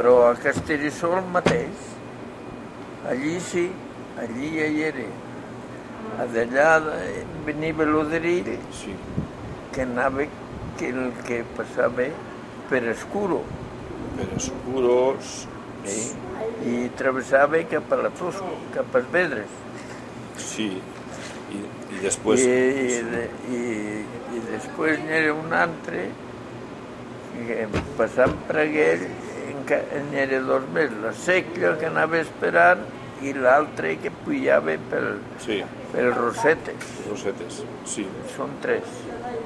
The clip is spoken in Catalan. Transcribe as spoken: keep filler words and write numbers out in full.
però a Castellissó el mateix. Allí sí, allí ja hi era. D'allà venia l'Oderill, Sí. que anava, que el que passava per Escuro. Per Escuros... Sí. I travessava cap a la Tusco, cap als Vedres. Sí. I, i després... I, i, de, i, i després n'hi era un altre que passant per aquell n'hi era dos més, la Secla que anava esperant i l'altre que pujava pel, Sí, pel Rosetes. Rosetes, sí. Són tres.